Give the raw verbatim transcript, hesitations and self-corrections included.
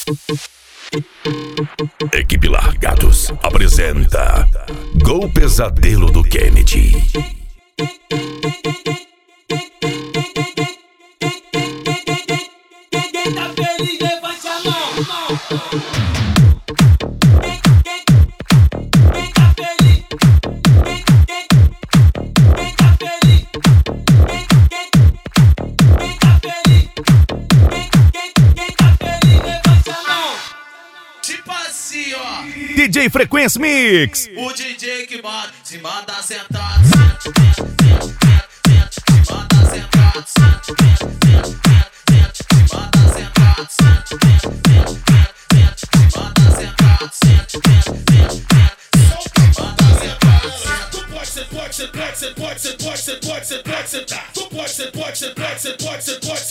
Equipe Largados apresenta Gol Pesadelo do Kennedy. Quem tá feliz, levante a mão. Quem tá feliz, quem tá feliz, quem tá feliz, quem tá feliz, levante a mão. Tipo assim, ó. D J Frequência Mix. O D J que manda, se manda sentado, sente, sente, sente, sente, se manda sentado, sente, sente, sente, sente, se manda sentado, sente, sente, sente, sente, se manda sentado, sente, sente, sente, se manda sentado. Tu pode ser, pode ser, pode ser, pode ser, pode ser, pode ser, pode ser, tu pode ser, pode ser, pode ser, pode ser, pode